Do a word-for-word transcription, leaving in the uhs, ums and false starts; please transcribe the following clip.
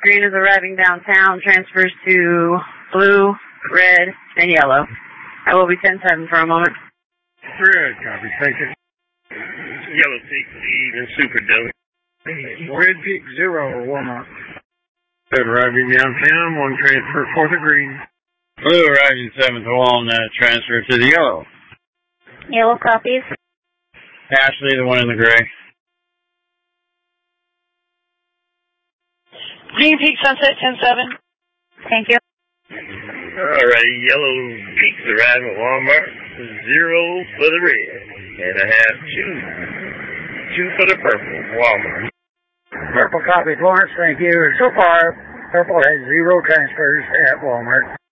Green is arriving downtown, transfers to blue, red, and yellow. I will be ten seven for a moment. Red, copy, thank you. Yellow Peak, even Super Deli. Red Peak, zero, Walmart. Red arriving downtown, one transfer for the green. Blue arriving seventh Walnut, transfer to the yellow. Yellow copies. Ashley, the one in the gray. Green Peak Sunset, ten seven. Thank you. All right, Yellow Peaks arriving at Walmart. Zero for the red. And I have two. Two for the purple, Walmart. Purple copy, Florence, thank you. So far, purple has zero transfers at Walmart.